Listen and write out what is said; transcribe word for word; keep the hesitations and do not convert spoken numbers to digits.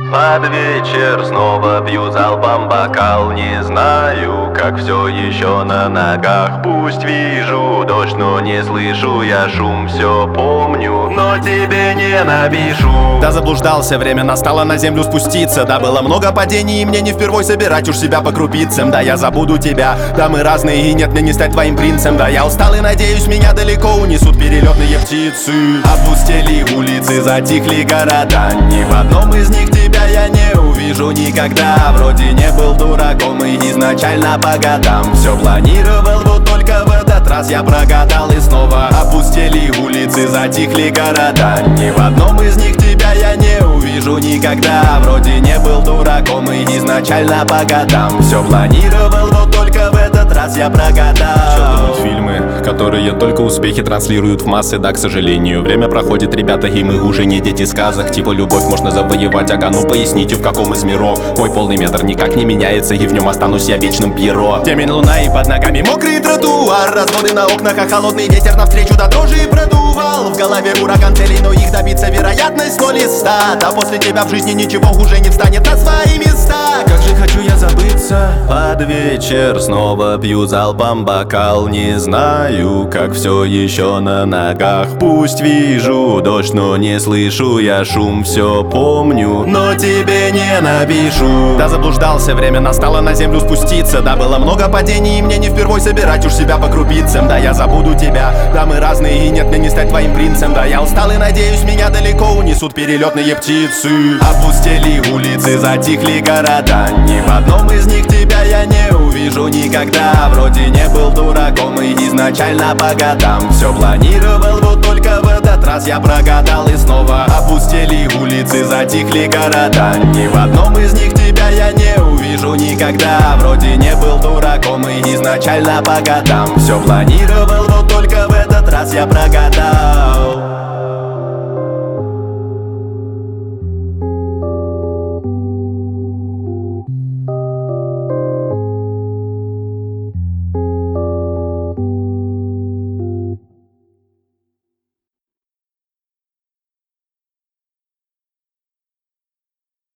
Под вечер снова пью залпом бокал. Не знаю, как все еще на ногах. Пусть вижу дождь, но не слышу я шум. Все помню, но тебе не напишу. Да заблуждался, время настало на землю спуститься. Да было много падений, и мне не впервой собирать уж себя по крупицам. Да я забуду тебя, да мы разные, и нет мне не стать твоим принцем. Да я устал и надеюсь, меня далеко унесут перелетные птицы. Опустели улицы, затихли города. Ни в одном из них тебя я не увижу никогда. Вроде не был дураком и изначально по годам все планировал, вот только в этот раз я прогадал. И снова опустели улицы, затихли города. Ни в одном из них тебя я не увижу никогда. Вроде не был дураком и изначально по годам все планировал, вот только в этот раз я прогадал. Мультфильмы, которые только успехи транслируют в массы. Да, к сожалению, время проходит, ребята, и мы уже не дети сказок. Типа любовь можно завоевать, ага, ну поясните, в каком из миров. Мой полный метр никак не меняется, и в нем останусь я вечным Пьеро. Темень луна и под ногами мокрый тротуар. Разводы на окнах, а холодный ветер навстречу до дрожи продувал. В голове ураган целей, но их добиться вероятность ноль из ста. Да после тебя в жизни ничего уже не встанет на свои места. Как же хочу я забыться. Под вечер снова пью залпом бокал. Не знаю, как все еще на ногах. Пусть вижу дождь, но не слышу я шум. Все помню, но тебе не напишу. Да заблуждался, время настало на землю спуститься. Да было много падений, и мне не впервой собирать уж себя по крупицам. Да я забуду тебя, да мы разные, и нет мне не стать твоим принцем. Да я устал и надеюсь, меня далеко унесут перелетные птицы. Опустели улицы, затихли города. Ни в одном из них тебя я не увижу никогда. Вроде не был дураком и изначально по годам все планировал, вот только в этот раз я прогадал. И снова опустели улицы, затихли города. Ни в одном из них тебя я не увижу никогда. Вроде не был дураком и изначально по годам все планировал, вот только в этот раз я прогадал.